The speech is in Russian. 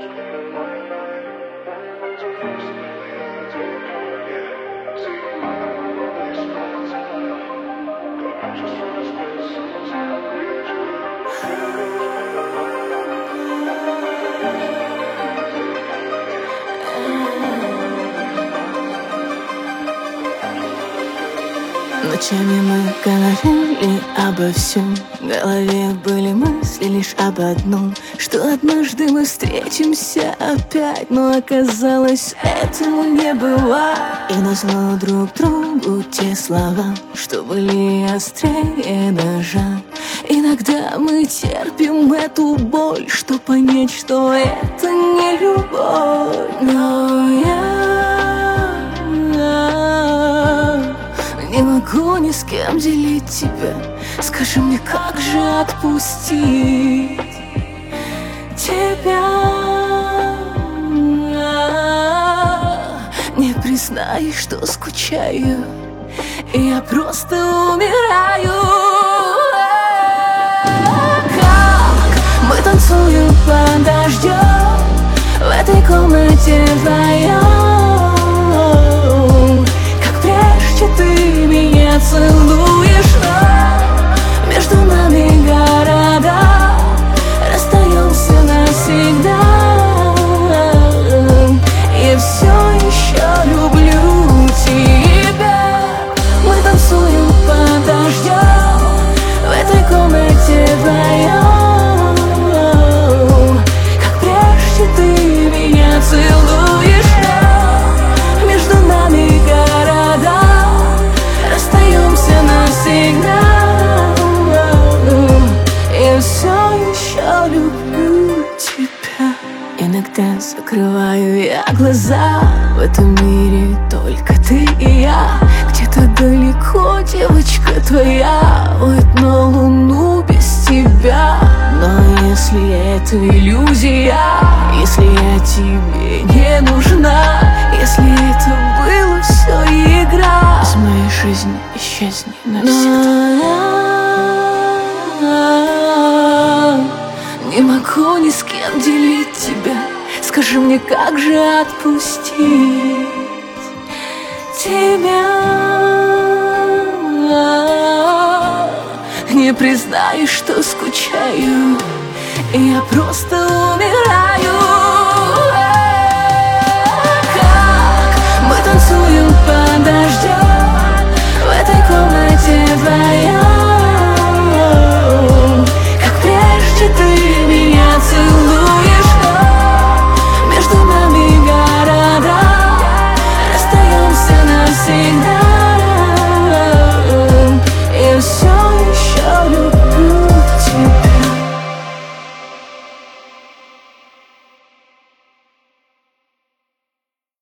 Ночами мы говорили обо всем. В голове были мысли лишь об одном: что однажды мы встретимся опять. Но оказалось, этому не бывает. И назло друг другу те слова, что были острее ножа. Иногда мы терпим эту боль, чтоб понять, что это не любовь. Но не могу ни с кем делить тебя. Скажи мне, как же отпустить тебя? Не признай, что скучаю, и я просто умираю. Как мы танцуем под дождем в этой комнате вдвоем, как прежде ты меня целуешь, но между нами города, расстаемся навсегда. Я все еще люблю тебя. Мы танцуем под дождем в этой комнате вдвоем, как прежде ты меня целуешь, но между нами города, расстаемся навсегда. Я все еще люблю тебя. Иногда закрываю я глаза, в этом мире только ты и я. Где-то далеко девочка твоя воет на луну без тебя. Но если это иллюзия, если я тебе не нужна, если это было все игра, из моей жизни исчезни навсегда. Не могу ни с кем делить тебя. Скажи мне, как же отпустить тебя? Не признаю, что скучаю, и я просто умираю. Как мы танцуем под дождем в этой комнате вдвоем, как прежде ты меня целуешь, но между нами города, расстаемся навсегда.